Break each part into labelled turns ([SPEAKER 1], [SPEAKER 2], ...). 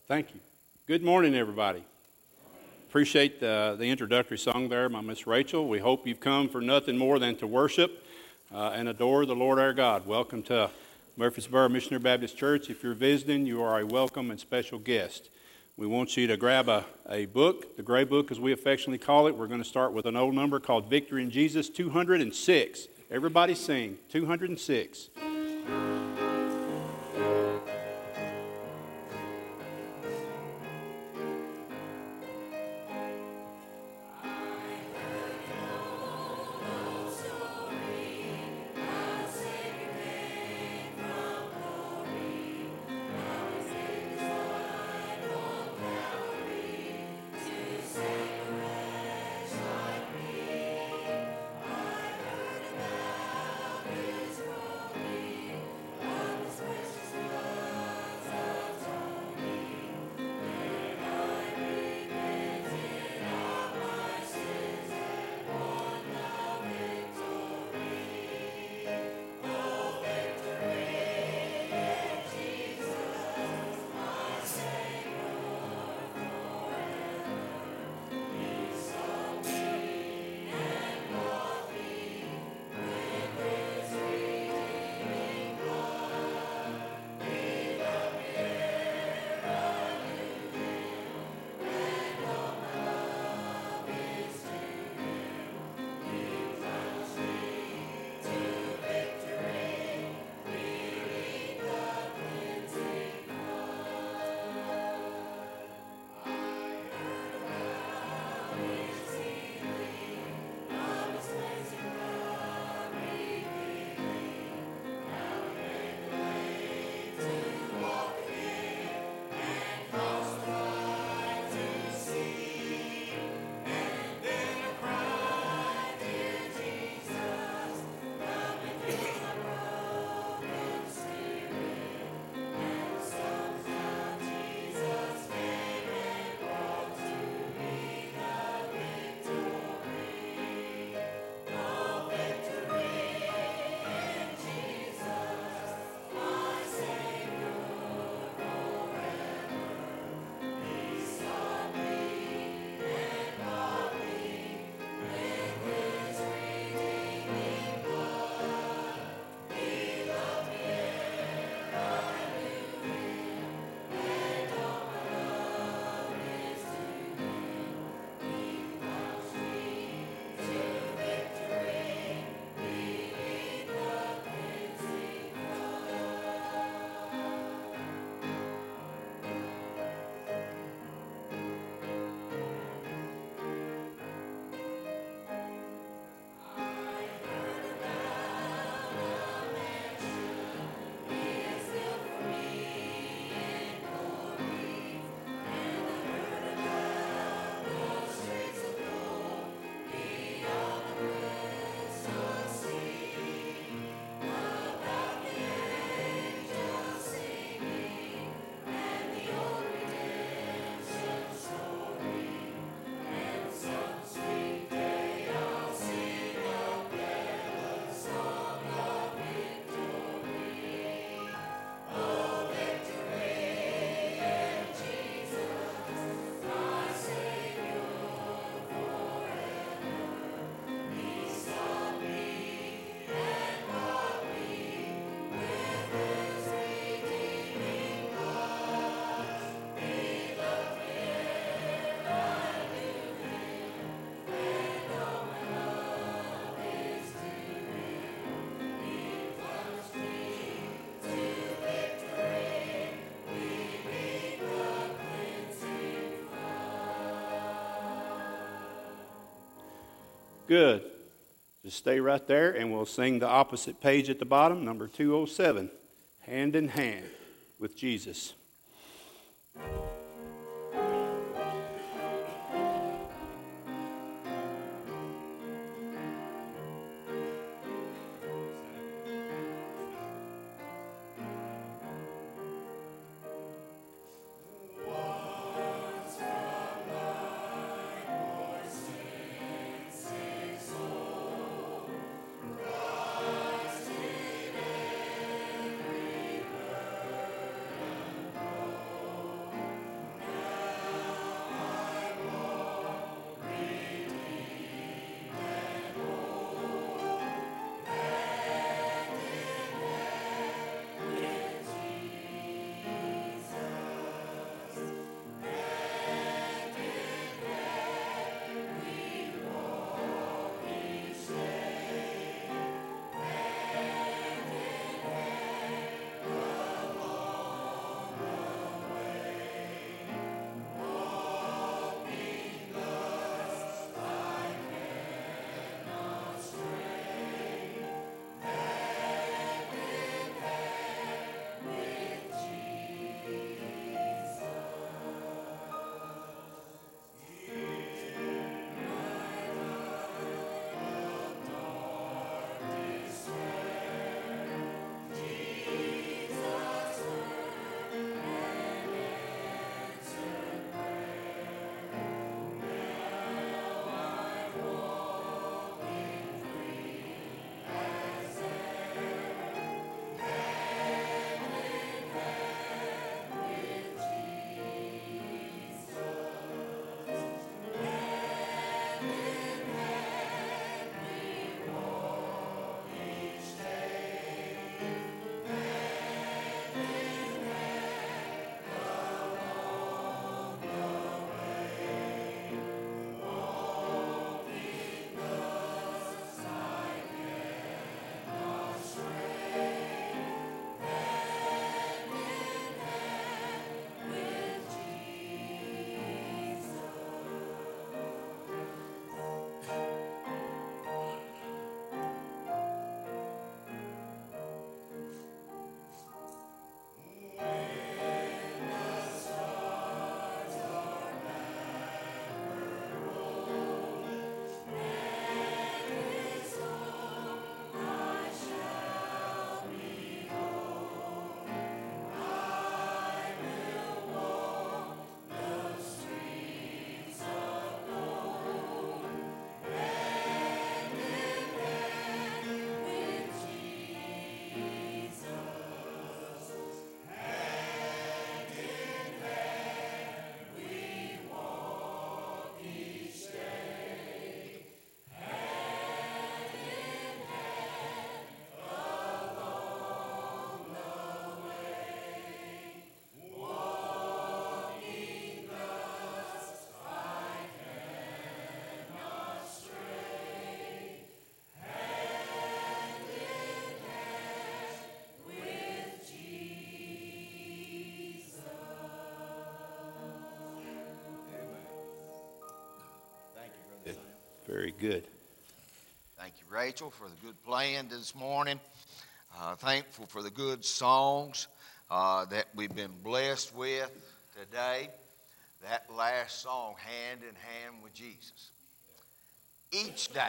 [SPEAKER 1] Thank you. Good morning, everybody. Appreciate the introductory song there by Miss Rachel. We hope you've come for nothing more than to worship and adore the Lord our God. Welcome to Murfreesboro Missionary Baptist Church. If you're visiting, you are a welcome and special guest. We want you to grab a book, the gray book as we affectionately call it. We're going to start with an old number called Victory in Jesus 206. Everybody sing 206. Good. Just stay right there and we'll sing the opposite page at the bottom, number 207, Hand in Hand with Jesus. Very good.
[SPEAKER 2] Thank you, Rachel, for the good playing this morning. Thankful for the good songs that we've been blessed with today. That last song, Hand in Hand with Jesus. Each day.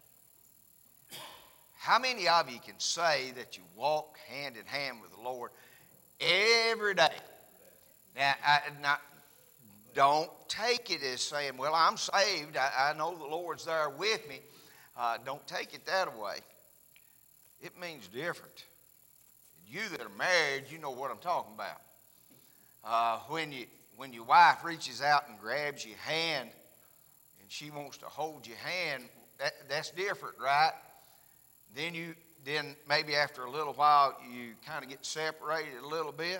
[SPEAKER 2] How many of you can say that you walk hand in hand with the Lord every day? Now, don't take it as saying, well, I'm saved. I know the Lord's there with me. Don't take it that way. It means different. You that are married, you know what I'm talking about. When your wife reaches out and grabs your hand and she wants to hold your hand, that's different, right? Then maybe after a little while you kind of get separated a little bit.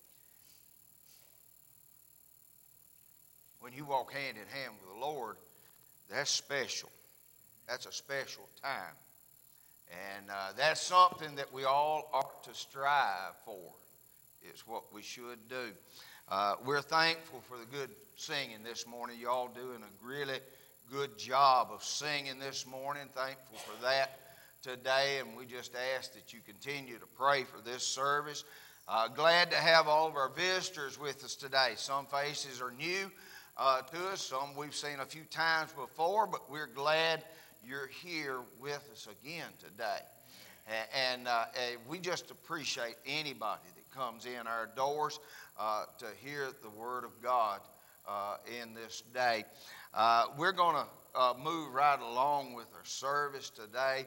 [SPEAKER 2] When you walk hand in hand with the Lord, that's special. That's a special time. And that's something that we all ought to strive for. It's what we should do. We're thankful for the good singing this morning. You all doing a really good job of singing this morning. Thankful for that today. And we just ask that you continue to pray for this service. Glad to have all of our visitors with us today. Some faces are new to us. Some we've seen a few times before, but we're glad you're here with us again today. And we just appreciate anybody that comes in our doors to hear the Word of God in this day. We're going to move right along with our service today.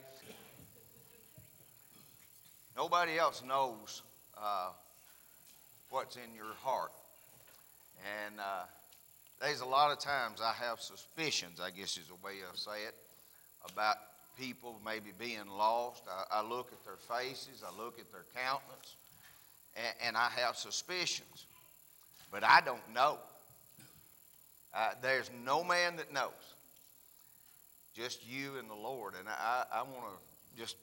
[SPEAKER 2] Nobody else knows what's in your heart. And there's a lot of times I have suspicions, I guess is a way to say it, about people maybe being lost. I look at their faces, I look at their countenance, and I have suspicions. But I don't know. There's no man that knows. Just you and the Lord. And I want to just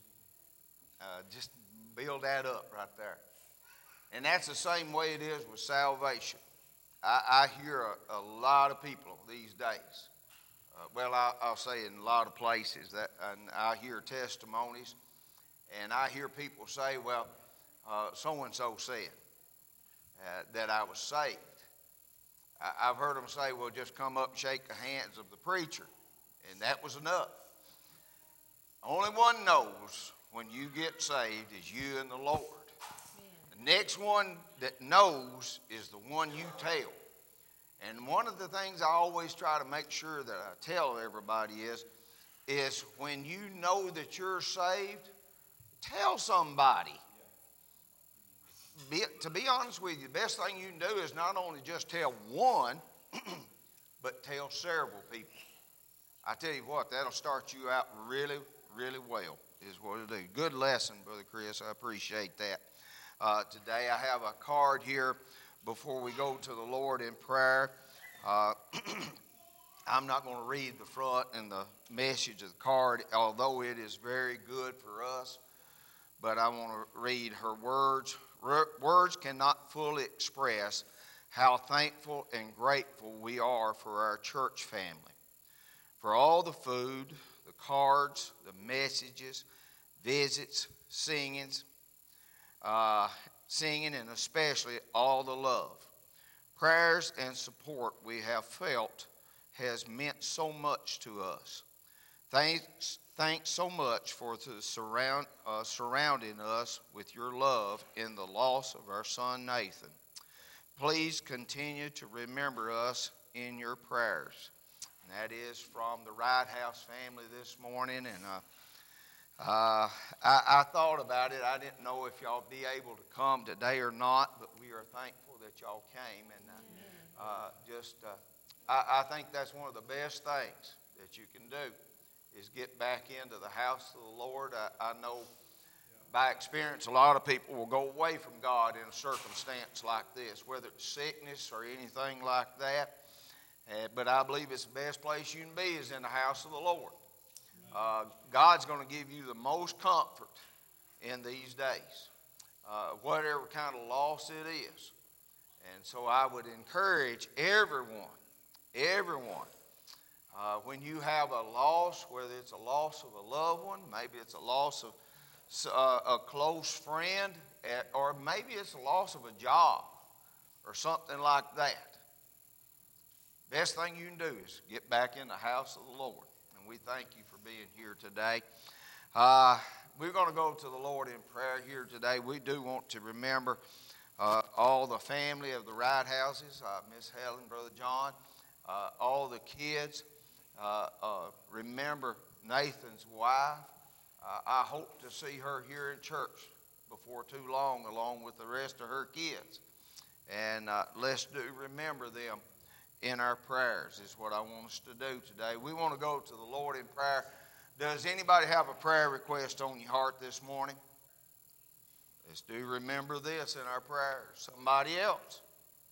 [SPEAKER 2] build that up right there. And that's the same way it is with salvation. I hear a lot of people these days. I'll say in a lot of places that, and I hear testimonies, and I hear people say, well, so-and-so said that I was saved. I've heard them say, well, just come up and shake the hands of the preacher, and that was enough. Only one knows when you get saved is you and the Lord. The next one that knows is the one you tell. And one of the things I always try to make sure that I tell everybody is when you know that you're saved, tell somebody. To be honest with you, the best thing you can do is not only just tell one, but tell several people. I tell you what, that'll start you out really, really well, is what it'll do. Good lesson, Brother Chris. I appreciate that. Today I have a card here before we go to the Lord in prayer. I'm not going to read the front and the message of the card, although it is very good for us, but I want to read her words. Words cannot fully express how thankful and grateful we are for our church family, for all the food, the cards, the messages, visits, singing, and especially all the love. Prayers and support we have felt has meant so much to us. Thanks so much for surrounding us with your love in the loss of our son Nathan. Please continue to remember us in your prayers. And that is from the Wright House family this morning. And I thought about it. I didn't know if y'all be able to come today or not, but we are thankful that y'all came. And I think that's one of the best things that you can do is get back into the house of the Lord. I know by experience a lot of people will go away from God in a circumstance like this, whether it's sickness or anything like that. But I believe it's the best place you can be is in the house of the Lord. God's going to give you the most comfort in these days, whatever kind of loss it is. And so I would encourage everyone, when you have a loss, whether it's a loss of a loved one, maybe it's a loss of a close friend, or maybe it's a loss of a job or something like that. Best thing you can do is get back in the house of the Lord. And we thank you for being here today. We're going to go to the Lord in prayer here today. We do want to remember all the family of the Wright Houses, Miss Helen, Brother John, all the kids. Remember Nathan's wife. I hope to see her here in church before too long, along with the rest of her kids. And let's do remember them in our prayers is what I want us to do today. We want to go to the Lord in prayer. Does anybody have a prayer request on your heart this morning? Let's do remember this in our prayers. Somebody else.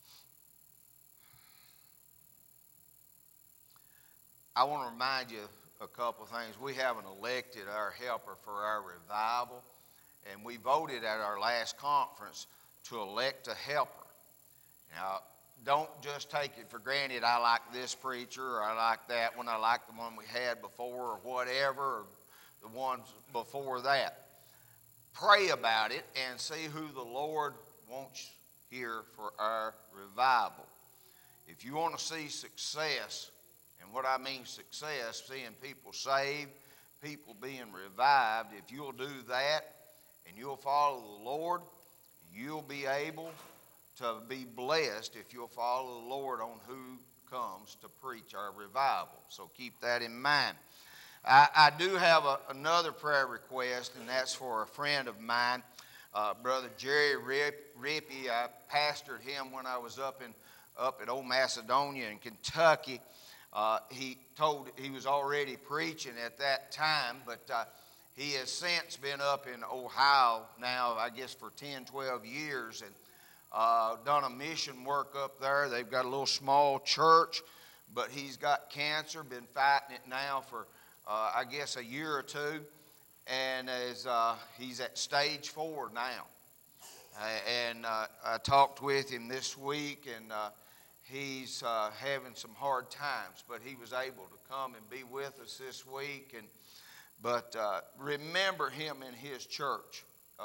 [SPEAKER 2] I want to remind you a couple of things. We haven't elected our helper for our revival, and we voted at our last conference to elect a helper. Now, don't just take it for granted, I like this preacher or I like that one, I like the one we had before or whatever, or the ones before that. Pray about it and see who the Lord wants here for our revival. If you want to see success, and what I mean success, seeing people saved, people being revived, if you'll do that and you'll follow the Lord, you'll be able to be blessed if you'll follow the Lord on who comes to preach our revival. So keep that in mind. I do have another prayer request, and that's for a friend of mine, Brother Jerry Rippey. I pastored him when I was up at Old Macedonia in Kentucky. He was already preaching at that time, but he has since been up in Ohio now, I guess, for 10, 12 years, and done a mission work up there. They've got a little small church, but he's got cancer, been fighting it now for, I guess, a year or two, and he's at stage 4 now. And I talked with him this week, and he's having some hard times, but he was able to come and be with us this week. But remember him in his church.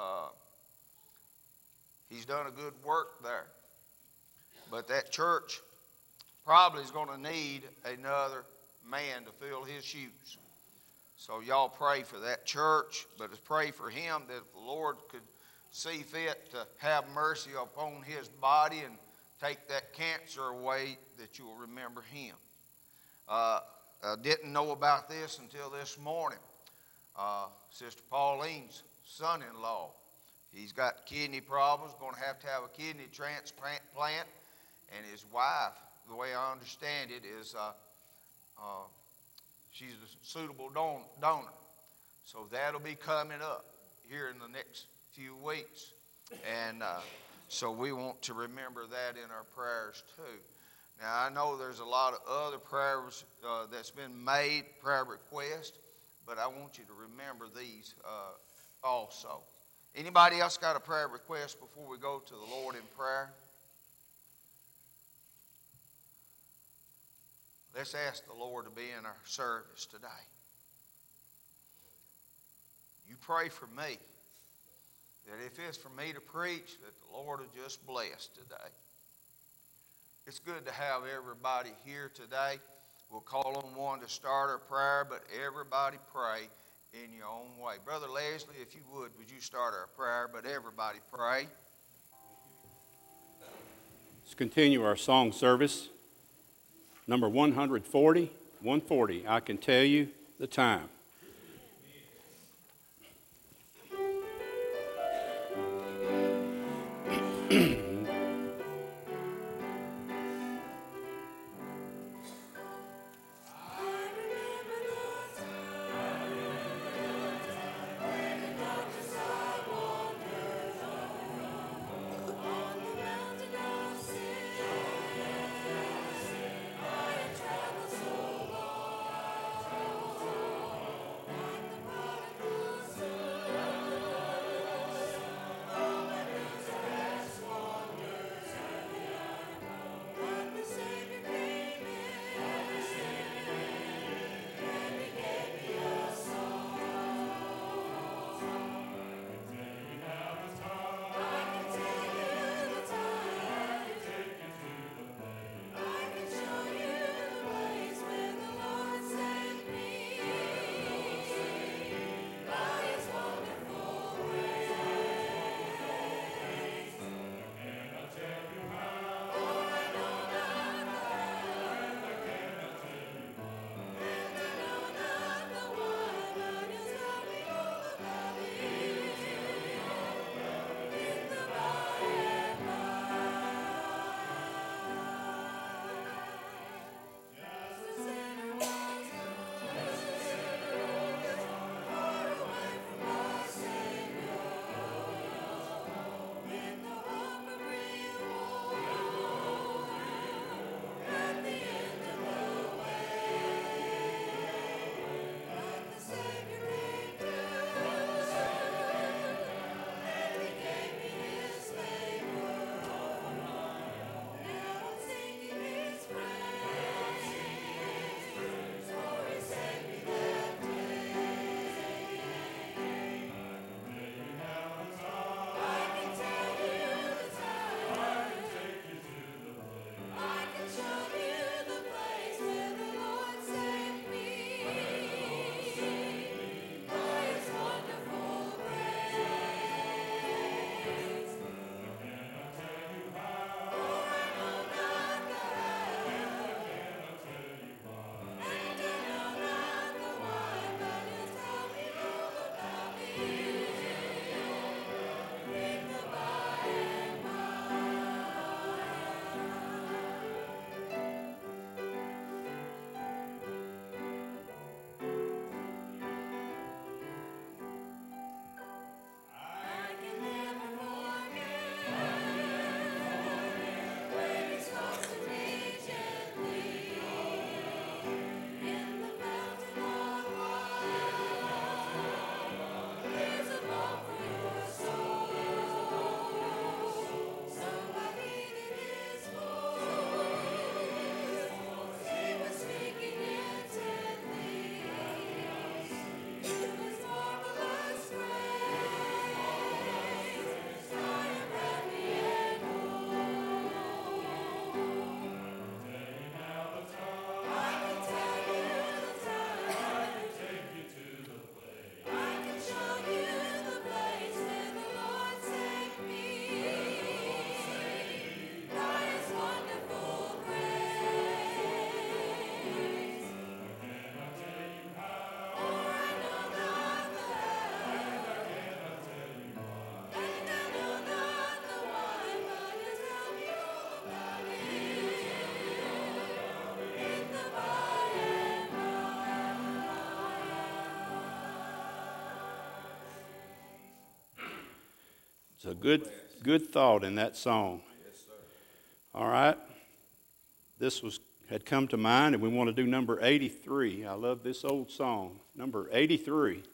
[SPEAKER 2] He's done a good work there. But that church probably is going to need another man to fill his shoes. So y'all pray for that church, but pray for him that the Lord could see fit to have mercy upon his body and take that cancer away, that you will remember him. I didn't know about this until this morning. Sister Pauline's son-in-law, he's got kidney problems, going to have a kidney transplant, and his wife, the way I understand it, is she's a suitable donor. So that'll be coming up here in the next few weeks. And so we want to remember that in our prayers too. Now, I know there's a lot of other prayers that's been made, prayer requests, but I want you to remember these also. Anybody else got a prayer request before we go to the Lord in prayer? Let's ask the Lord to be in our service today. You pray for me, that if it's for me to preach, that the Lord will just bless today. It's good to have everybody here today. We'll call on one to start our prayer, but everybody pray in your own way. Brother Leslie, if you would you start our prayer, but everybody pray.
[SPEAKER 1] Let's continue our song service. Number 140, 140, I Can Tell You the Time. It's a good thought in that song. All right. This had come to mind, and we want to do number 83. I love this old song, number 83.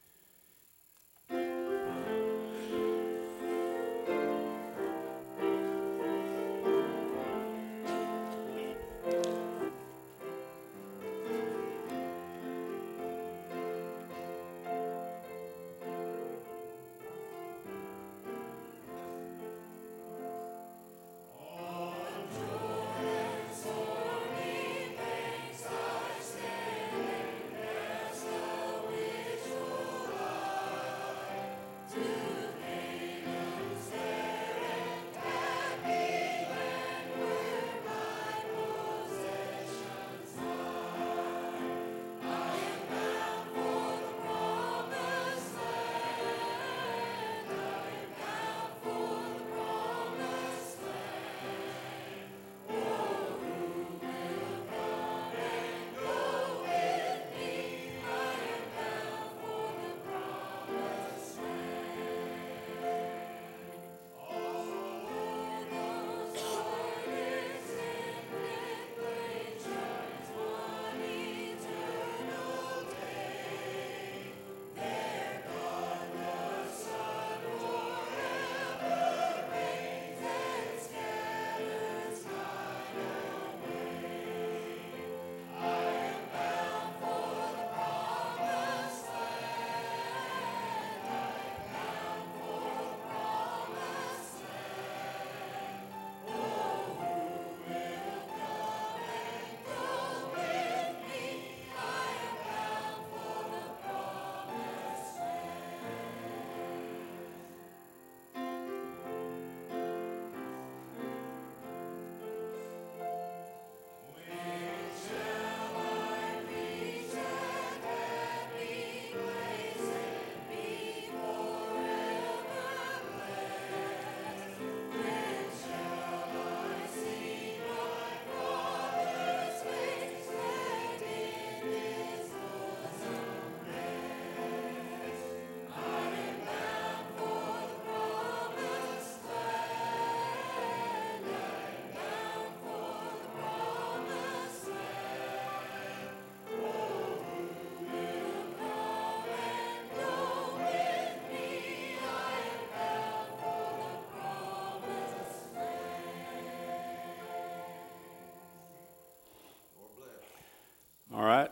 [SPEAKER 1] All right.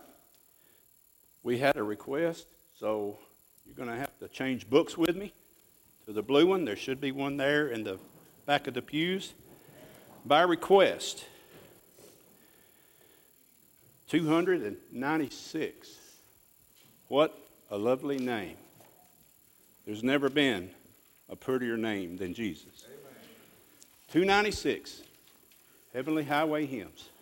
[SPEAKER 1] We had a request, so you're going to have to change books with me to the blue one. There should be one there in the back of the pews. By request, 296. What a lovely name. There's never been a prettier name than Jesus. Amen. 296, Heavenly Highway Hymns.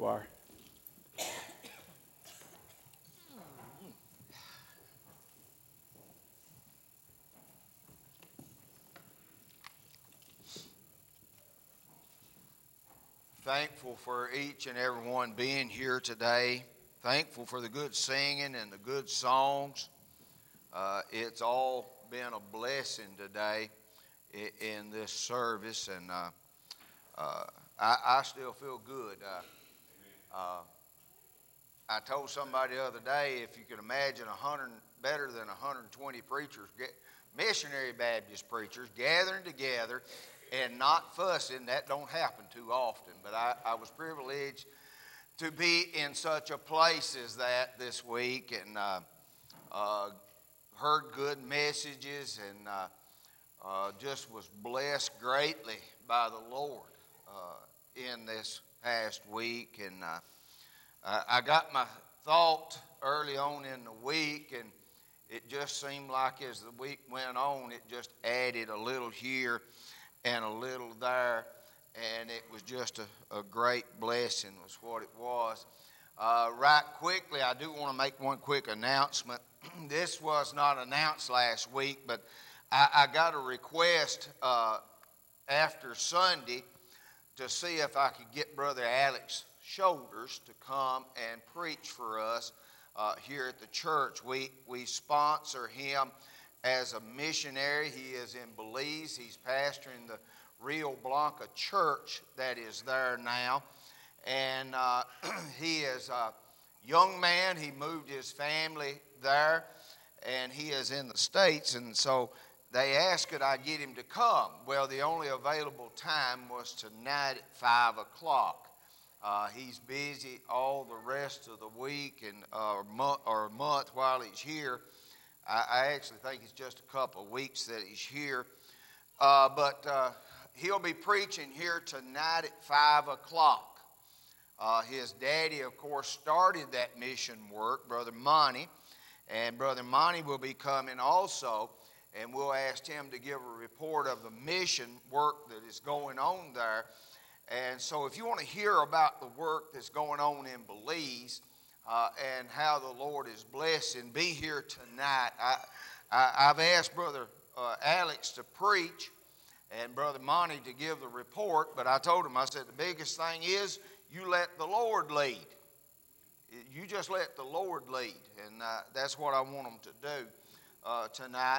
[SPEAKER 1] choir.
[SPEAKER 2] Thankful for each and every one being here today. Thankful for the good singing and the good songs. It's all been a blessing today in this service, and I still feel good. I told somebody the other day, if you could imagine better than 120 preachers, missionary Baptist preachers, gathering together and not fussing, that don't happen too often. But I was privileged to be in such a place as that this week, and heard good messages, and just was blessed greatly by the Lord in this past week. And I got my thought early on in the week, and it just seemed like as the week went on, it just added a little here and a little there, and it was just a great blessing was what it was. Right quickly, I do want to make one quick announcement. This was not announced last week, but I got a request after Sunday to see if I could get Brother Alex Shoulders to come and preach for us here at the church. We sponsor him as a missionary. He is in Belize. He's pastoring the Rio Blanca church that is there now. And he is a young man. He moved his family there, and he is in the States. And so they asked could I get him to come. Well, the only available time was tonight at 5 o'clock. He's busy all the rest of the week and or month while he's here. I actually think it's just a couple of weeks that he's here. But he'll be preaching here tonight at 5 o'clock. His daddy, of course, started that mission work, Brother Monty. And Brother Monty will be coming also. And we'll ask him to give a report of the mission work that is going on there. And so if you want to hear about the work that's going on in Belize, and how the Lord is blessing, be here tonight. I've asked Brother Alex to preach and Brother Monty to give the report, but I told him, I said, the biggest thing is you let the Lord lead. You just let the Lord lead, and that's what I want them to do tonight.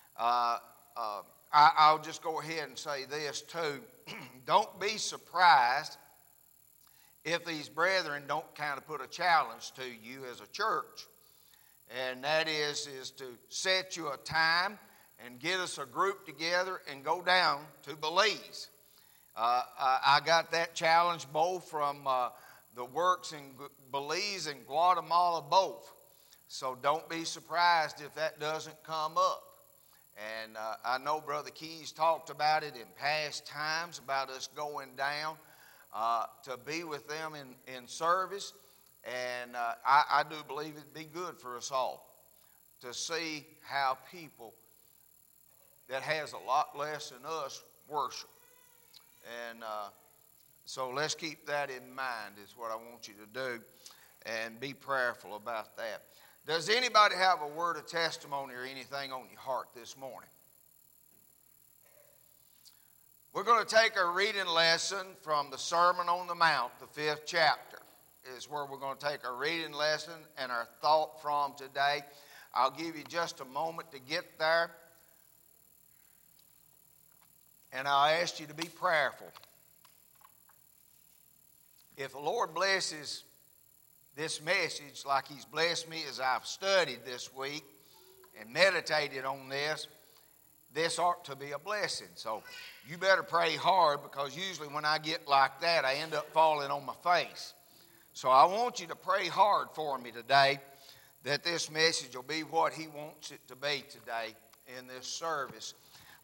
[SPEAKER 2] I'll just go ahead and say this too. Don't be surprised if these brethren don't kind of put a challenge to you as a church. And that is to set you a time and get us a group together and go down to Belize. I got that challenge both from the works in Belize and Guatemala both. So don't be surprised if that doesn't come up. And I know Brother Keys talked about it in past times about us going down to be with them in service. And I do believe it'd be good for us all to see how people that has a lot less than us worship. And so let's keep that in mind is what I want you to do, and be prayerful about that. Does anybody have a word of testimony or anything on your heart this morning? We're going to take a reading lesson from the Sermon on the Mount, the 5th chapter, is where we're going to take a reading lesson and our thought from today. I'll give you just a moment to get there, and I'll ask you to be prayerful. If the Lord blesses this message like He's blessed me as I've studied this week and meditated on this ought to be a blessing. So you better pray hard, because usually when I get like that, I end up falling on my face. So I want you to pray hard for me today that this message will be what He wants it to be today in this service.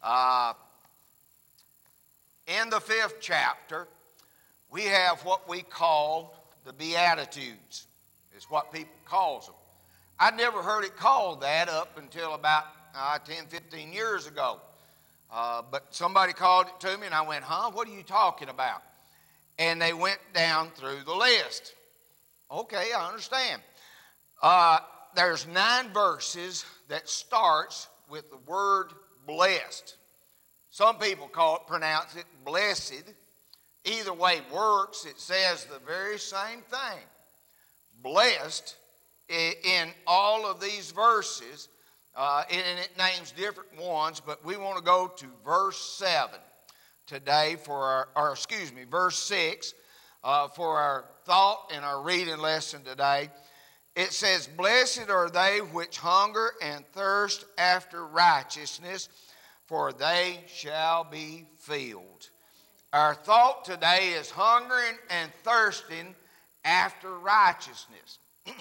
[SPEAKER 2] In the 5th chapter, we have what we call the Beatitudes, is what people calls them. I'd never heard it called that up until about 10, 15 years ago. But somebody called it to me, and I went, huh, what are you talking about? and they went down through the list. Okay, I understand. There's 9 verses that starts with the word blessed. Some people pronounce it blessed. Either way works. It says the very same thing. Blessed in all of these verses, and it names different ones, but we want to go to verse 7 today verse 6 for our thought and our reading lesson today. It says, "Blessed are they which hunger and thirst after righteousness, for they shall be filled." Our thought today is hungering and thirsting after righteousness.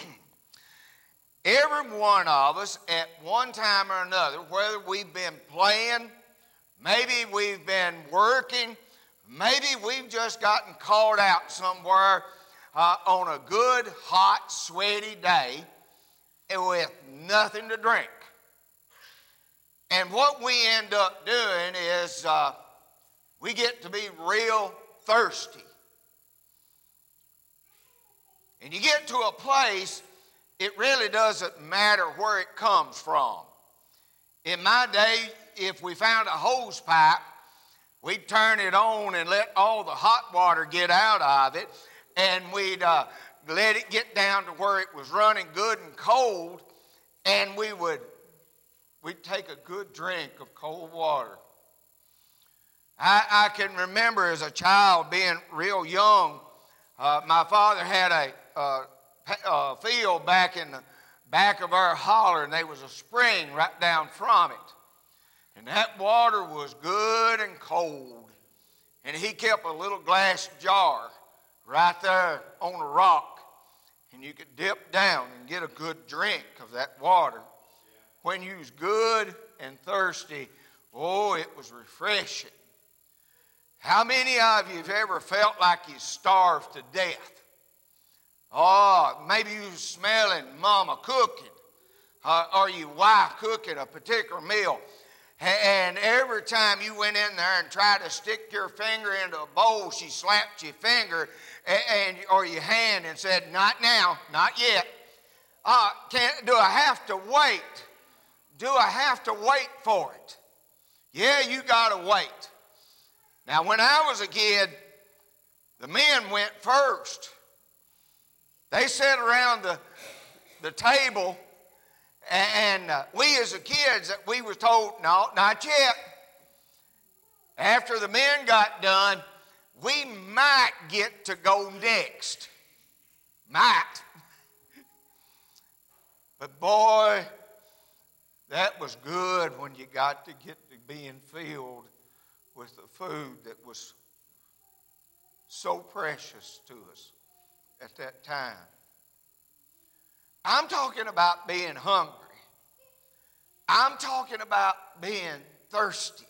[SPEAKER 2] Every one of us at one time or another, whether we've been playing, maybe we've been working, maybe we've just gotten called out somewhere on a good, hot, sweaty day with nothing to drink. And what we end up doing is we get to be real thirsty. And you get to a place, it really doesn't matter where it comes from. In my day, if we found a hose pipe, we'd turn it on and let all the hot water get out of it, and we'd let it get down to where it was running good and cold, and we'd take a good drink of cold water. I can remember as a child being real young, my father had a field back in the back of our holler, and there was a spring right down from it. And that water was good and cold. And he kept a little glass jar right there on a rock, and you could dip down and get a good drink of that water. When you was good and thirsty, oh, it was refreshing. How many of you have ever felt like you starved to death? Oh, maybe you was smelling mama cooking, or your wife cooking a particular meal. And every time you went in there and tried to stick your finger into a bowl, she slapped your finger or your hand and said, "Not now, not yet. Do I have to wait? Do I have to wait for it?" Yeah, you got to wait. Now, when I was a kid, the men went first. They sat around the table, and we as a kids, we were told, "No, not yet." After the men got done, we might get to go next. Might. But boy, that was good when you got to get to being filled with the food that was so precious to us at that time. I'm talking about being hungry. I'm talking about being thirsty.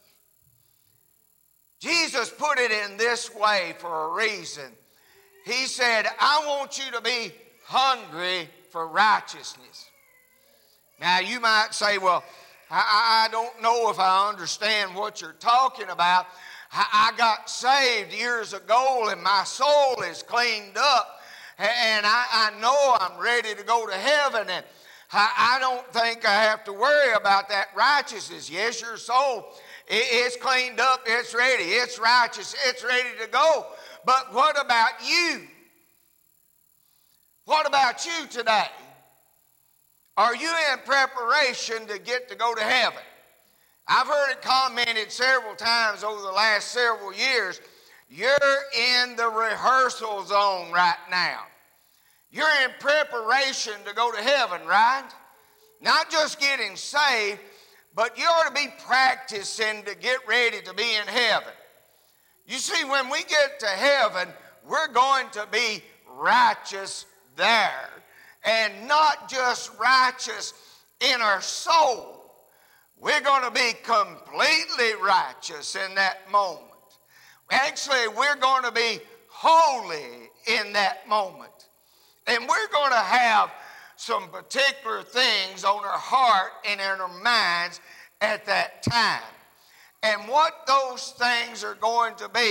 [SPEAKER 2] Jesus put it in this way for a reason. He said, "I want you to be hungry for righteousness." Now, you might say, "Well, I don't know if I understand what you're talking about. I got saved years ago and my soul is cleaned up. And I know I'm ready to go to heaven. And I don't think I have to worry about that righteousness." Yes, your soul, it's cleaned up. It's ready. It's righteous. It's ready to go. But what about you? What about you today? Are you in preparation to get to go to heaven? I've heard it commented several times over the last several years. You're in the rehearsal zone right now. You're in preparation to go to heaven, right? Not just getting saved, but you ought to be practicing to get ready to be in heaven. You see, when we get to heaven, we're going to be righteous there. And not just righteous in our soul. We're going to be completely righteous in that moment. Actually, we're going to be holy in that moment. And we're going to have some particular things on our heart and in our minds at that time. And what those things are going to be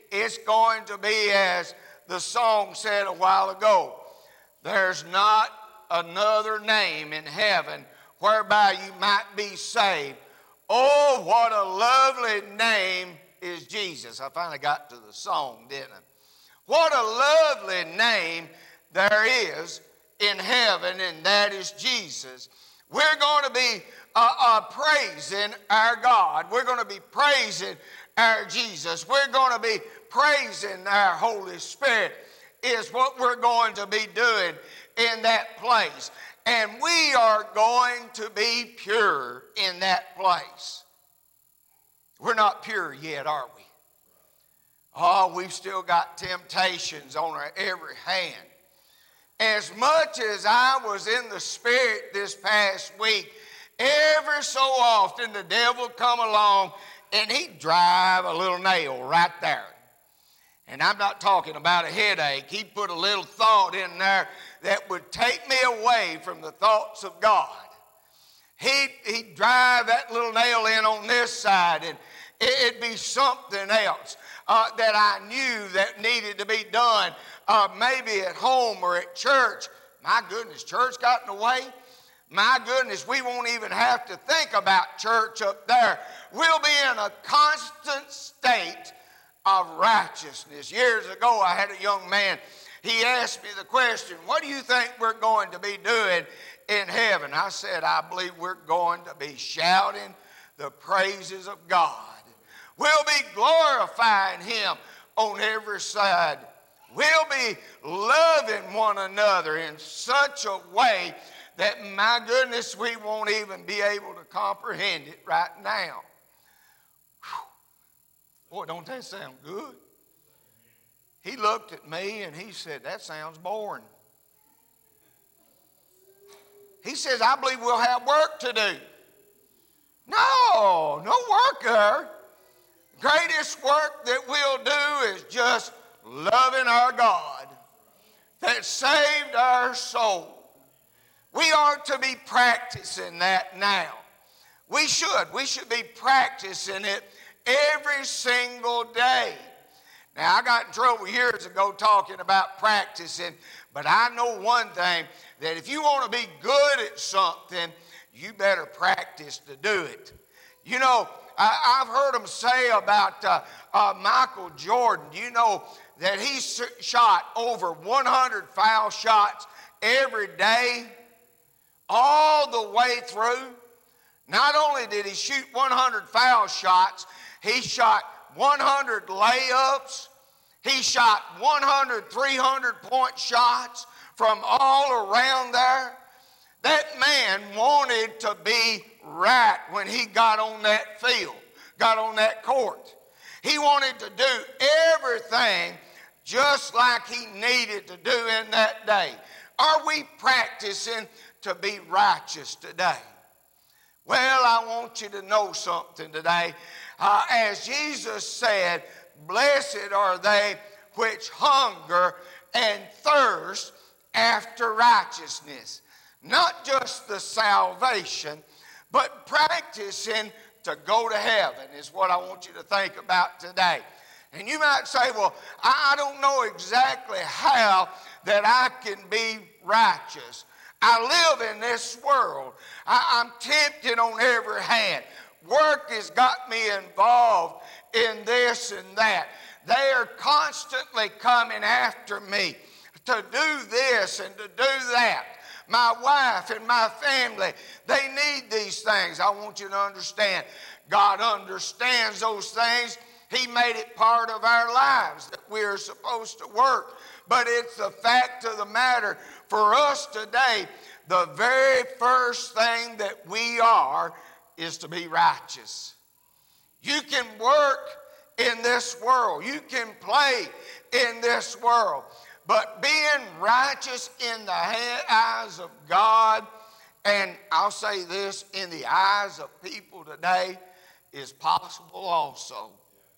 [SPEAKER 2] it's going to be as the song said a while ago. There's not another name in heaven whereby you might be saved. Oh, what a lovely name is Jesus. I finally got to the song, didn't I? What a lovely name there is in heaven, and that is Jesus. We're going to be praising our God. We're going to be praising our Jesus. We're going to be praising our Holy Spirit is what we're going to be doing in that place. And we are going to be pure in that place. We're not pure yet, are we? Oh, we've still got temptations on our every hand. As much as I was in the Spirit this past week, every so often the devil come along and he'd drive a little nail right there. And I'm not talking about a headache. He'd put a little thought in there that would take me away from the thoughts of God. He'd drive that little nail in on this side, and it'd be something else that I knew that needed to be done, maybe at home or at church. My goodness, church got in the way. My goodness, we won't even have to think about church up there. We'll be in a constant state of righteousness. Years ago, I had a young man. He asked me the question, what do you think we're going to be doing in heaven? I said, I believe we're going to be shouting the praises of God. We'll be glorifying Him on every side. We'll be loving one another in such a way that, my goodness, we won't even be able to comprehend it right now. Whew. Boy, don't that sound good? He looked at me and he said, that sounds boring. He says, I believe we'll have work to do. No work there. Greatest work that we'll do is just loving our God that saved our soul. We are to be practicing that now. We should be practicing it every single day. Now, I got in trouble years ago talking about practicing, but I know one thing, that if you want to be good at something, you better practice to do it. You know, I've heard them say about Michael Jordan, you know, that he shot over 100 foul shots every day, all the way through. Not only did he shoot 100 foul shots, he shot 100 layups. He shot 100 300-point shots from all around there. That man wanted to be right when he got on that field, got on that court. He wanted to do everything just like he needed to do in that day. Are we practicing to be righteous today? Well, I want you to know something today. As Jesus said, blessed are they which hunger and thirst after righteousness. Not just the salvation, but practicing to go to heaven is what I want you to think about today. And you might say, well, I don't know exactly how that I can be righteous. I live in this world. I'm tempted on every hand. Work has got me involved in this and that. They are constantly coming after me to do this and to do that. My wife and my family, they need these things. I want you to understand, God understands those things. He made it part of our lives that we are supposed to work. But it's the fact of the matter for us today, the very first thing that we are is to be righteous. You can work in this world. You can play in this world. But being righteous in the eyes of God, and I'll say this, in the eyes of people today, is possible also.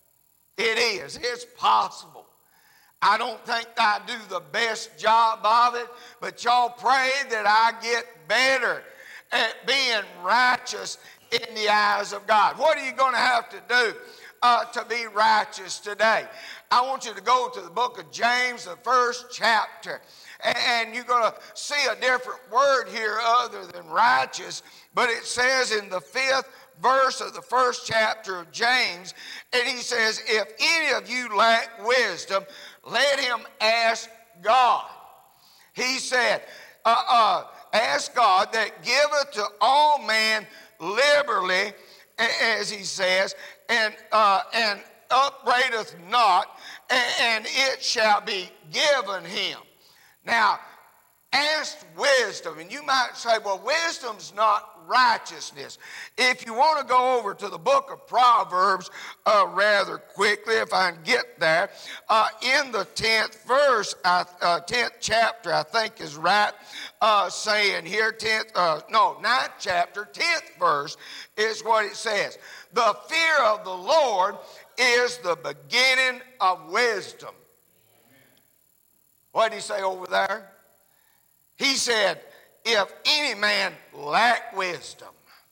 [SPEAKER 2] It is. It's possible. I don't think I do the best job of it, but y'all pray that I get better at being righteous in the eyes of God. What are you going to have to do? to be righteous today. I want you to go to the book of James, the 1st chapter. And you're going to see a different word here other than righteous. But it says in the 5th verse of the 1st chapter of James, and he says, if any of you lack wisdom, let him ask God. He said, ask God that giveth to all men liberally, as he says, and upbraideth not, and it shall be given him. Now, ask wisdom, and you might say, well, wisdom's not righteousness. If you want to go over to the book of Proverbs rather quickly, if I can get there, in the 10th verse, 10th chapter, I think is right, saying here, 9th chapter, 10th verse is what it says. The fear of the Lord is the beginning of wisdom. What did he say over there? He said, if any man lack wisdom,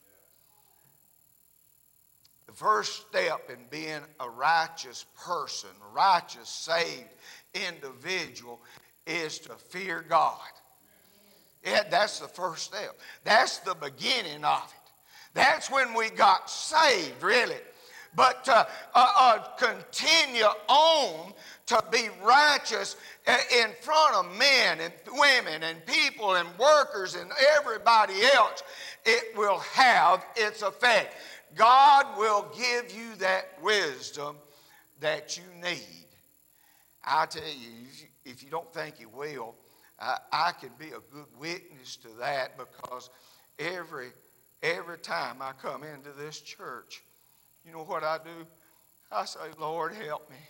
[SPEAKER 2] the first step in being a righteous person, a righteous, saved individual, is to fear God. Yeah, that's the first step. That's the beginning of it. That's when we got saved, really. But to continue on to be righteous in front of men and women and people and workers and everybody else, it will have its effect. God will give you that wisdom that you need. I tell you, if you don't think He will, I can be a good witness to that, because every time I come into this church, you know what I do? I say, Lord, help me.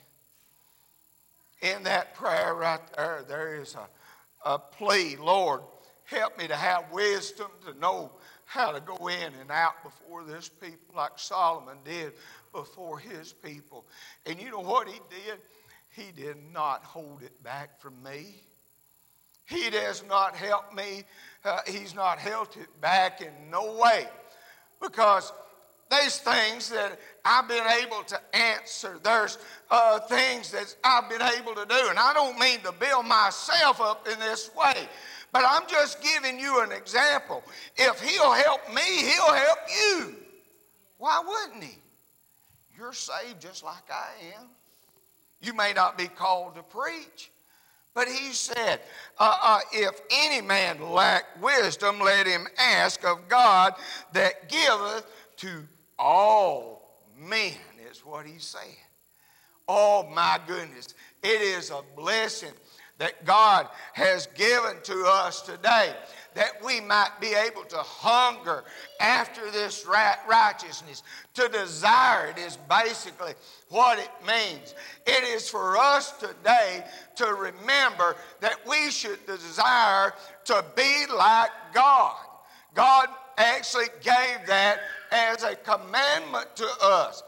[SPEAKER 2] In that prayer right there, there is a plea. Lord, help me to have wisdom to know how to go in and out before this people like Solomon did before his people. And you know what he did? He did not hold it back from me. He does not help me. He's not held it back in no way, because there's things that I've been able to answer. There's things that I've been able to do. And I don't mean to build myself up in this way, but I'm just giving you an example. If He'll help me, He'll help you. Why wouldn't He? You're saved just like I am. You may not be called to preach, but He said, if any man lack wisdom, let him ask of God that giveth to all men, is what He said. Oh my goodness, it is a blessing that God has given to us today, that we might be able to hunger after this righteousness. To desire it is basically what it means. It is for us today to remember that we should desire to be like God. God actually gave that as a commandment to us.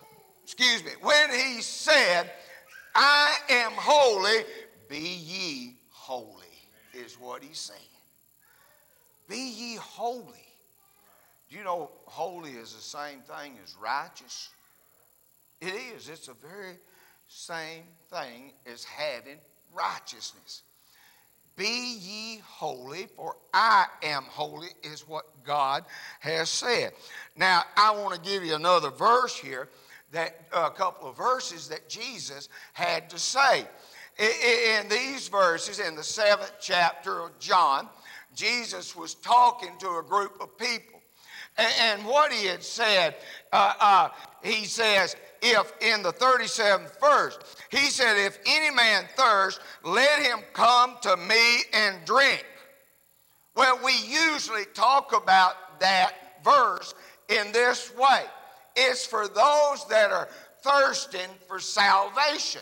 [SPEAKER 2] When He said, I am holy, be ye holy, is what He said. Be ye holy. Do you know holy is the same thing as righteous? It is. It's the very same thing as having righteousness. Be ye holy, for I am holy, is what God has said. Now, I want to give you another verse here, that a couple of verses that Jesus had to say. In these verses, in the 7th chapter of John, Jesus was talking to a group of people. And what He had said, He says, if in the 37th verse, He said, if any man thirst, let him come to me and drink. Well, we usually talk about that verse in this way. It's for those that are thirsting for salvation.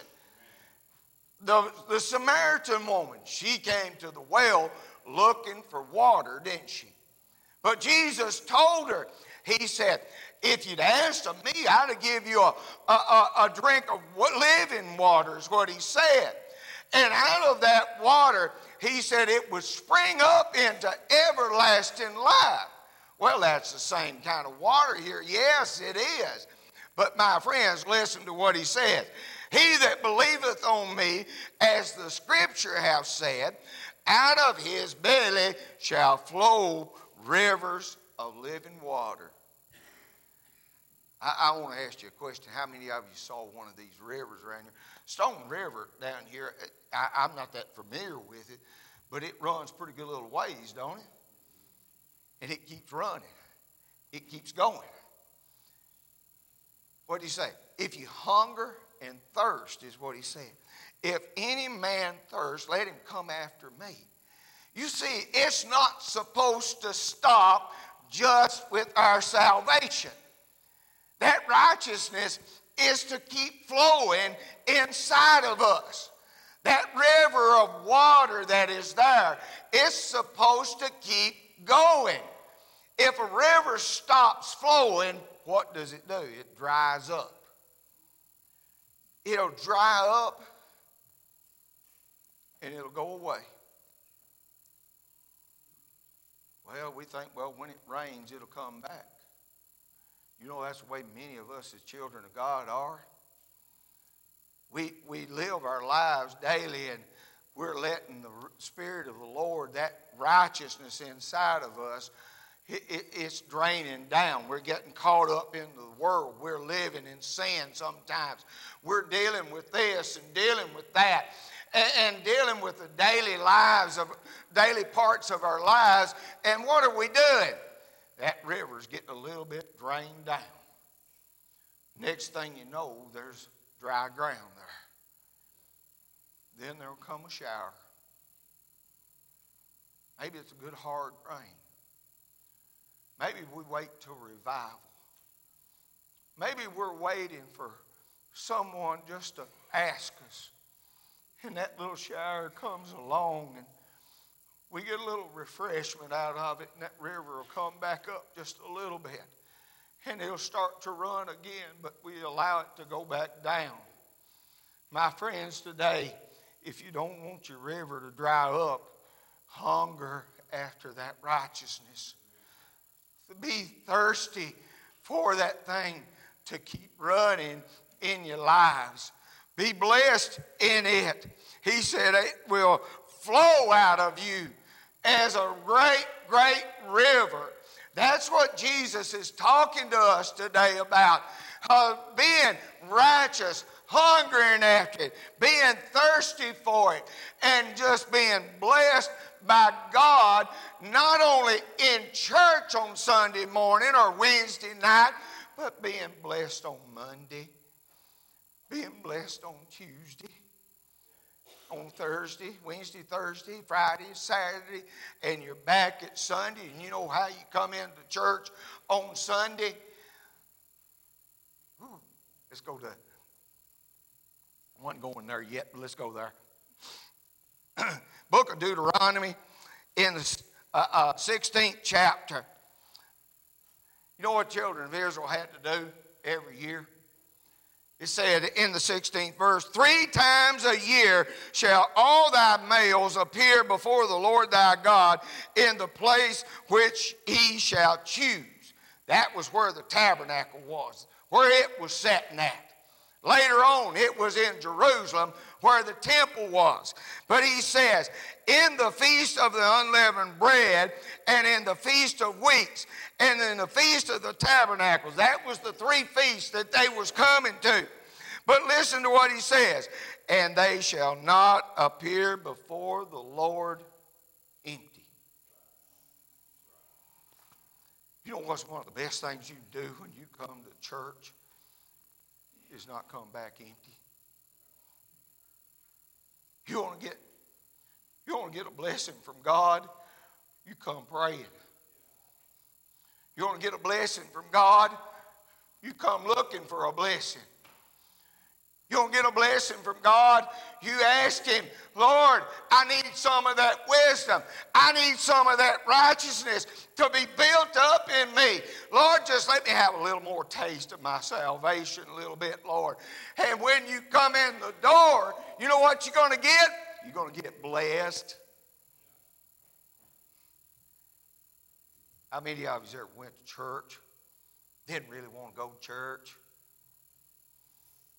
[SPEAKER 2] The Samaritan woman, she came to the well looking for water, didn't she? But Jesus told her, He said, if you'd asked of me, I'd have give you a drink of living water, is what He said. And out of that water, He said, it would spring up into everlasting life. Well, that's the same kind of water here. Yes, it is. But my friends, listen to what he says. He that believeth on me, as the scripture hath said, out of his belly shall flow rivers of living water. I want to ask you a question. How many of you saw one of these rivers around here? Stone River down here, I'm not that familiar with it, but it runs pretty good little ways, don't it? And it keeps running. It keeps going. What did he say? If you hunger and thirst, is what he said. If any man thirst, let him come after me. You see, it's not supposed to stop just with our salvation. That righteousness is to keep flowing inside of us. That river of water that is there is supposed to keep going. If a river stops flowing, what does it do? It dries up. It'll dry up and it'll go away. Well, we think, well, when it rains, it'll come back. You know, that's the way many of us as children of God are. We live our lives daily, and we're letting the Spirit of the Lord, that righteousness inside of us, it's draining down. We're getting caught up in the world. We're living in sin sometimes. We're dealing with this and dealing with that, and dealing with the daily parts of our lives. And what are we doing? That river's getting a little bit drained down. Next thing you know, there's dry ground there. Then there'll come a shower. Maybe it's a good hard rain. Maybe we wait till revival. Maybe we're waiting for someone just to ask us. And that little shower comes along, and we get a little refreshment out of it, and that river will come back up just a little bit. And it'll start to run again, but we allow it to go back down. My friends, today, if you don't want your river to dry up, hunger after that righteousness. Be thirsty for that thing to keep running in your lives. Be blessed in it. He said it will flow out of you as a great, great river. That's what Jesus is talking to us today about. Being righteous, hungering after it, being thirsty for it, and just being blessed by God, not only in church on Sunday morning or Wednesday night, but being blessed on Monday, being blessed on Tuesday, on Thursday, Wednesday, Thursday, Friday, Saturday, and you're back at Sunday, and you know how you come into church on Sunday. Ooh, let's go to, I wasn't going there yet, but let's go there. Book of Deuteronomy in the 16th chapter. You know what children of Israel had to do every year? It said in the 16th verse, 3 times a year shall all thy males appear before the Lord thy God in the place which he shall choose. That was where the tabernacle was, where it was setting at. Later on, it was in Jerusalem where the temple was. But he says, in the feast of the unleavened bread, and in the feast of weeks, and in the feast of the tabernacles. That was the 3 feasts that they was coming to. But listen to what he says. And they shall not appear before the Lord empty. You know what's one of the best things you can do when you come to church? Is not come back empty. You want to get a blessing from God, you come praying. You want to get a blessing from God, you come looking for a blessing. You want to get a blessing from God, you ask him, Lord, I need some of that wisdom. I need some of that righteousness to be built up in me. Lord, just let me have a little more taste of my salvation a little bit, Lord. And when you come in the door, you know what you're going to get? You're going to get blessed. How many of you ever went to church, didn't really want to go to church?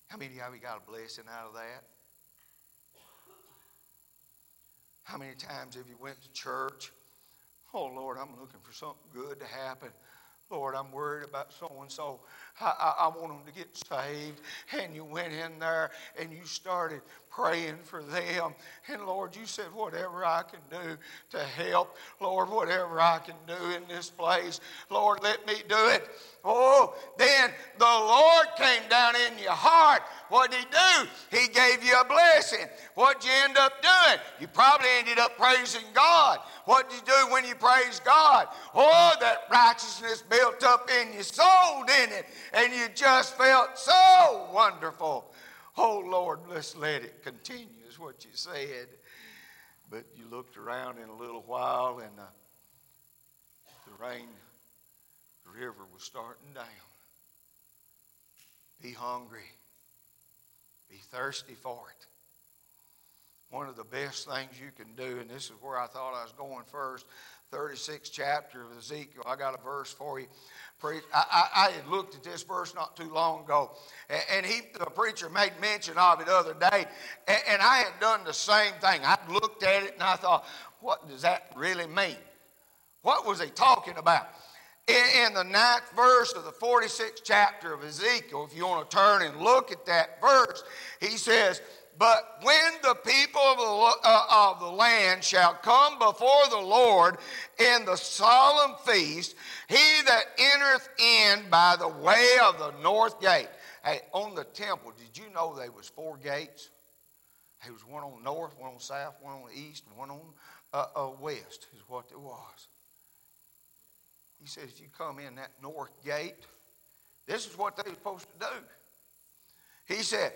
[SPEAKER 2] How many of you got a blessing out of that? How many times have you went to church? Oh, Lord, I'm looking for something good to happen. Lord, I'm worried about so-and-so. I want them to get saved. And you went in there and you started praying for them. And Lord, you said, whatever I can do to help, Lord, whatever I can do in this place, Lord, let me do it. Oh, then the Lord came down in your heart. What did he do? He gave you a blessing. What did you end up doing? You probably ended up praising God. What did you do when you praised God? Oh, that righteousness built up in your soul, didn't it? And you just felt so wonderful. Oh, Lord, let's let it continue is what you said. But you looked around in a little while and the rain, the river was starting down. Be hungry. Be thirsty for it. One of the best things you can do, and this is where I thought I was going first, 36th chapter of Ezekiel. I got a verse for you. I had looked at this verse not too long ago, and the preacher made mention of it the other day, and I had done the same thing. I looked at it and I thought, what does that really mean? What was he talking about? In the 9th verse of the 46th chapter of Ezekiel, if you want to turn and look at that verse, he says, but when the people of the land shall come before the Lord in the solemn feast, he that entereth in by the way of the north gate. Hey, on the temple, did you know there was 4 gates? There was one on the north, one on the south, one on the east, and one on west is what there was. He said, if you come in that north gate, this is what they were supposed to do. He said,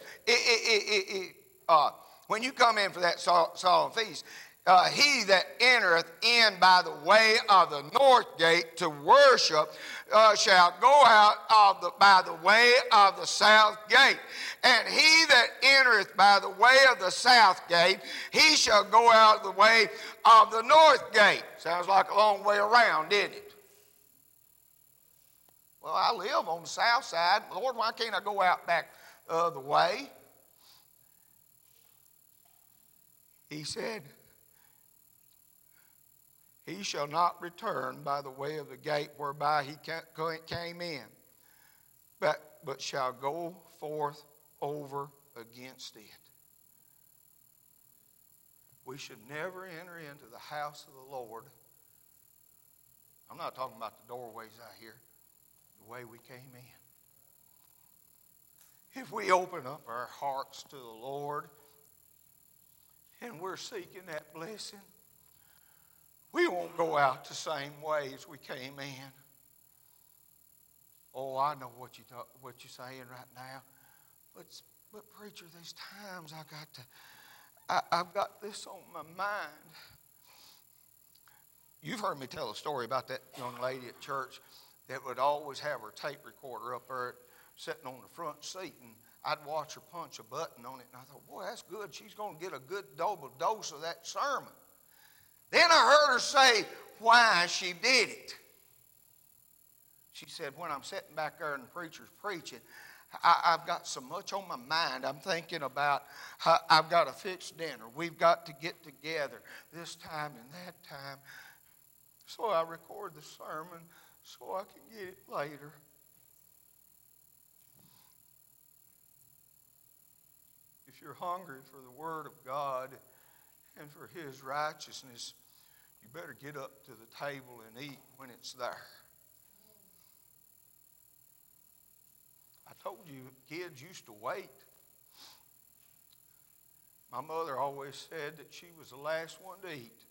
[SPEAKER 2] when you come in for that solemn feast, he that entereth in by the way of the north gate to worship shall go out by the way of the south gate. And he that entereth by the way of the south gate, he shall go out the way of the north gate. Sounds like a long way around, didn't it? Well, I live on the south side. Lord, why can't I go out back the way? He said, he shall not return by the way of the gate whereby he came in, but shall go forth over against it. We should never enter into the house of the Lord. I'm not talking about the doorways out here. The way we came in. If we open up our hearts to the Lord and we're seeking that blessing, we won't go out the same way as we came in. Oh, I know what you're saying right now, but preacher, there's times I've got this on my mind. You've heard me tell a story about that young lady at church that would always have her tape recorder up there sitting on the front seat, and I'd watch her punch a button on it, and I thought, boy, that's good. She's going to get a good double dose of that sermon. Then I heard her say why she did it. She said, when I'm sitting back there and the preacher's preaching, I've got so much on my mind. I'm thinking about how I've got to fix dinner. We've got to get together this time and that time. So I record the sermon so I can get it later. If you're hungry for the Word of God and for His righteousness, you better get up to the table and eat when it's there. I told you, kids used to wait. My mother always said that she was the last one to eat.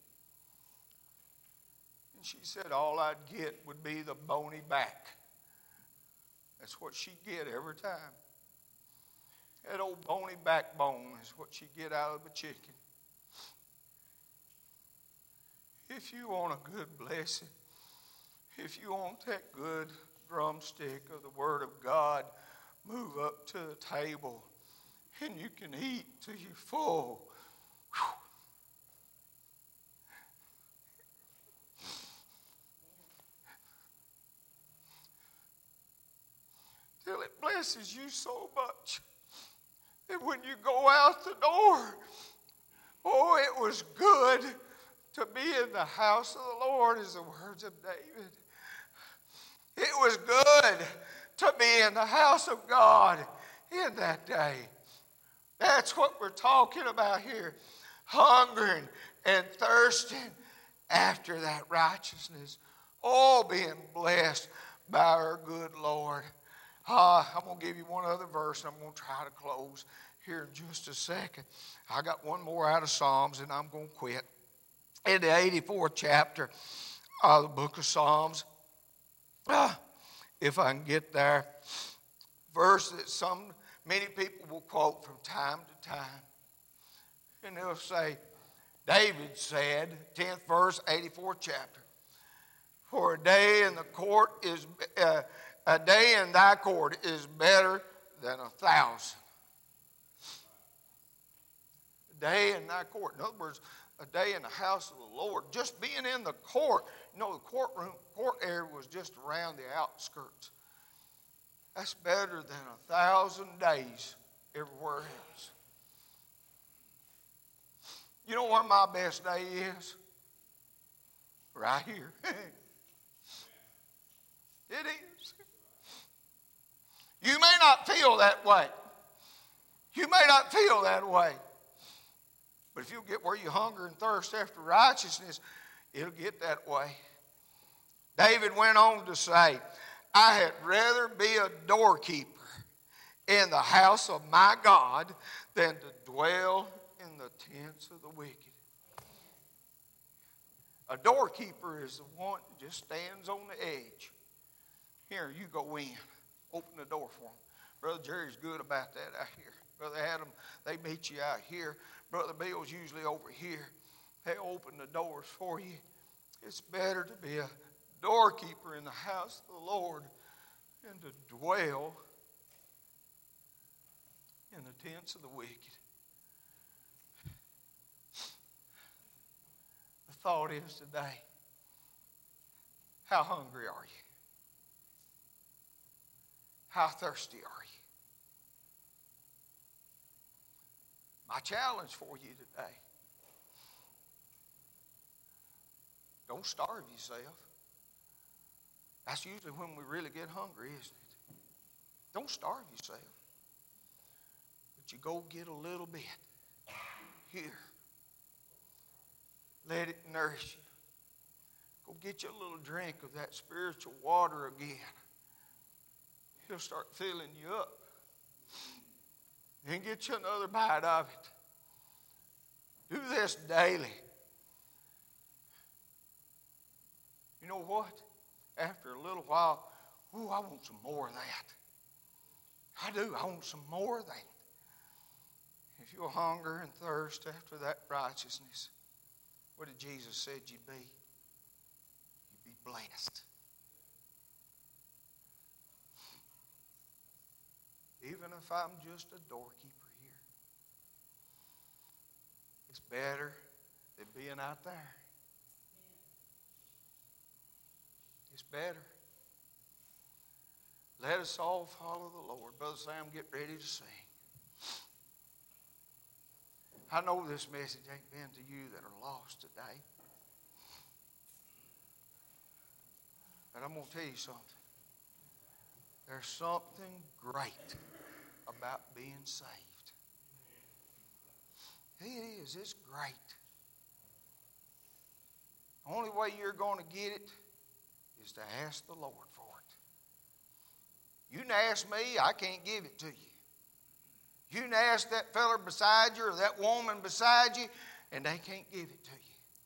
[SPEAKER 2] And she said all I'd get would be the bony back. That's what she'd get every time. That old bony backbone is what she'd get out of a chicken. If you want a good blessing, if you want that good drumstick of the Word of God, move up to the table and you can eat till you're full. Whew. Till it blesses you so much And when you go out the door, oh, it was good to be in the house of the Lord, is the words of David. It was good to be in the house of God in that day. That's what we're talking about here. Hungering and thirsting after that righteousness. Oh, being blessed by our good Lord. I'm going to give you one other verse, and I'm going to try to close here in just a second. I got one more out of Psalms, and I'm going to quit. In the 84th chapter of the book of Psalms, if I can get there, verse that many people will quote from time to time. And they'll say, David said, 10th verse, 84th chapter, for a day in thy court is better than 1,000. A day in thy court. In other words, a day in the house of the Lord. Just being in the court. You know, the court area was just around the outskirts. That's better than 1,000 days everywhere else. You know where my best day is? Right here. It is. You may not feel that way. You may not feel that way. But if you get where you hunger and thirst after righteousness, it'll get that way. David went on to say, I had rather be a doorkeeper in the house of my God than to dwell in the tents of the wicked. A doorkeeper is the one that just stands on the edge. Here, you go in. Open the door for them. Brother Jerry's good about that out here. Brother Adam, they meet you out here. Brother Bill's usually over here. They open the doors for you. It's better to be a doorkeeper in the house of the Lord than to dwell in the tents of the wicked. The thought is today, how hungry are you? How thirsty are you? My challenge for you today, don't starve yourself. That's usually when we really get hungry, isn't it? Don't starve yourself. But you go get a little bit here. Let it nourish you. Go get you a little drink of that spiritual water again. He'll start filling you up. And get you another bite of it. Do this daily. You know what? After a little while, I want some more of that. I do. I want some more of that. If you'll hunger and thirst after that righteousness, what did Jesus say you'd be? You'd be blessed. Even if I'm just a doorkeeper here. It's better than being out there. It's better. Let us all follow the Lord. Brother Sam, get ready to sing. I know this message ain't been to you that are lost today. But I'm going to tell you something. There's something great about being saved. It is. It's great. The only way you're going to get it is to ask the Lord for it. You can ask me, I can't give it to you. You can ask that fella beside you or that woman beside you, and they can't give it to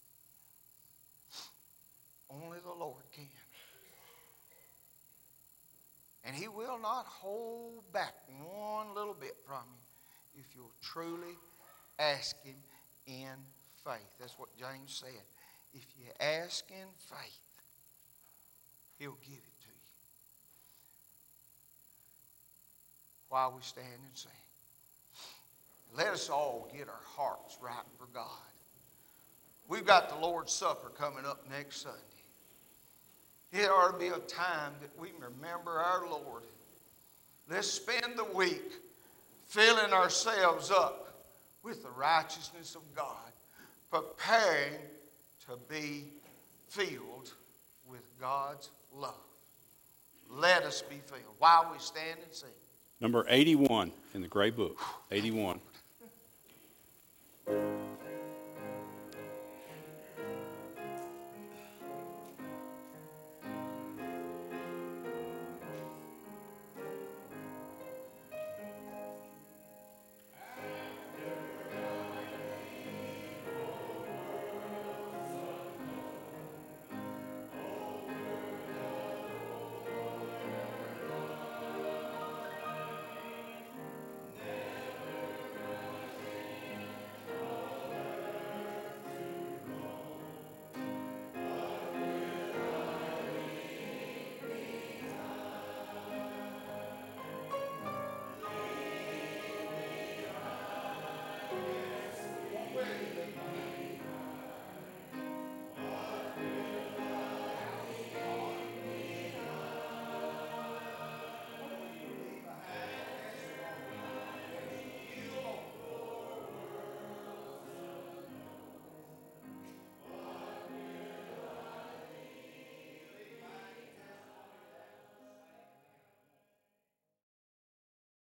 [SPEAKER 2] you. Only the Lord can. And He will not hold back one little bit from you if you'll truly ask Him in faith. That's what James said. If you ask in faith, He'll give it to you. While we stand and sing, let us all get our hearts right for God. We've got the Lord's Supper coming up next Sunday. It ought to be a time that we remember our Lord. Let's spend the week filling ourselves up with the righteousness of God, preparing to be filled with God's love. Let us be filled. While we stand and sing.
[SPEAKER 1] Number 81 in the gray book. 81.